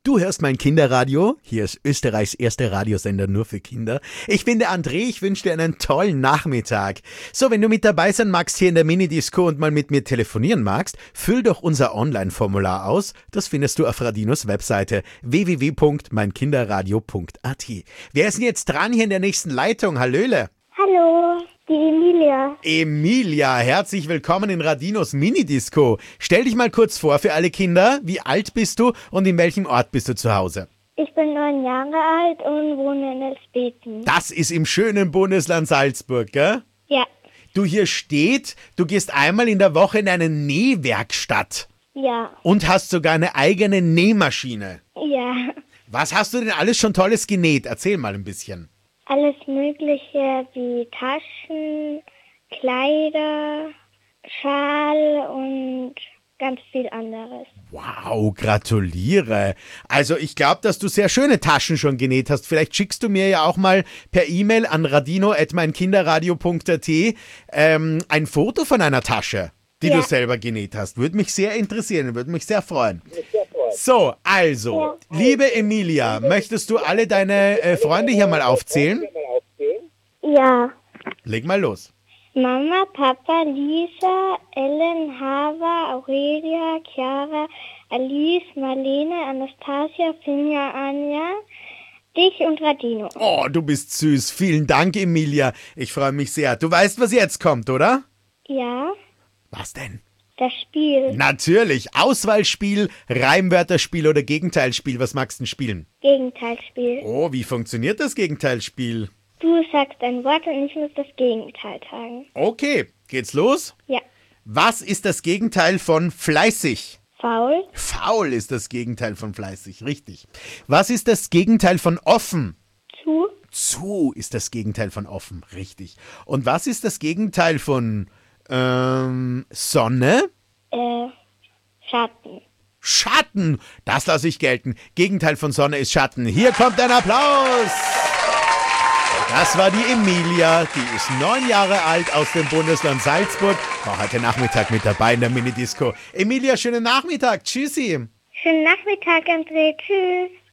Du hörst mein Kinderradio. Hier ist Österreichs erster Radiosender nur für Kinder. Ich bin der André, ich wünsche dir einen tollen Nachmittag. So, wenn du mit dabei sein magst hier in der Minidisco und mal mit mir telefonieren magst, füll doch unser Online-Formular aus. Das findest du auf Radinos Webseite www.meinkinderradio.at. Wer ist denn jetzt dran hier in der nächsten Leitung? Hallöle. Hallo, die Emilia. Emilia, herzlich willkommen in Radinos Minidisco. Stell dich mal kurz vor für alle Kinder. Wie alt bist du und in welchem Ort bist du zu Hause? Ich bin 9 Jahre alt und wohne in Elspeten. Das ist im schönen Bundesland Salzburg, gell? Ja, Du, hier steht, du gehst einmal in der Woche in eine Nähwerkstatt ja, und hast sogar eine eigene Nähmaschine. ja. Was hast du denn alles schon Tolles genäht? Erzähl mal ein bisschen. Alles Mögliche wie Taschen, Kleider, Schal und ganz viel anderes. Wow, gratuliere. Also ich glaube, dass du sehr schöne Taschen schon genäht hast. Vielleicht schickst du mir ja auch mal per E-Mail an radino@meinkinderradio.at ein Foto von einer Tasche, die Ja. du selber genäht hast. Würde mich sehr interessieren, würde mich sehr freuen. So, also, liebe Emilia, möchtest du alle deine Freunde hier mal aufzählen? Ja. Leg mal los. Mama, Papa, Lisa, Ellen, Hava, Aurelia, Chiara, Alice, Marlene, Anastasia, Finja, Anja, dich und Radino. Oh, du bist süß. Vielen Dank, Emilia. Ich freue mich sehr. Du weißt, was jetzt kommt, oder? Ja, Was denn? das Spiel. Natürlich. Auswahlspiel, Reimwörterspiel oder Gegenteilspiel. Was magst du denn spielen? Gegenteilsspiel. Oh, wie funktioniert das Gegenteilspiel? Du sagst ein Wort und ich muss das Gegenteil sagen. Okay, geht's los? Ja. Was ist das Gegenteil von fleißig? Faul, Faul ist das Gegenteil von fleißig, richtig. Was ist das Gegenteil von offen? zu, Zu ist das Gegenteil von offen, richtig. Und was ist das Gegenteil von Sonne? Schatten. Schatten, das lasse ich gelten. Gegenteil von Sonne ist Schatten. Hier kommt ein Applaus. Das war die Emilia, die ist 9 Jahre alt aus dem Bundesland Salzburg. War heute Nachmittag mit dabei in der Minidisco. Emilia, schönen Nachmittag. Tschüssi. Schönen Nachmittag, André. Tschüss.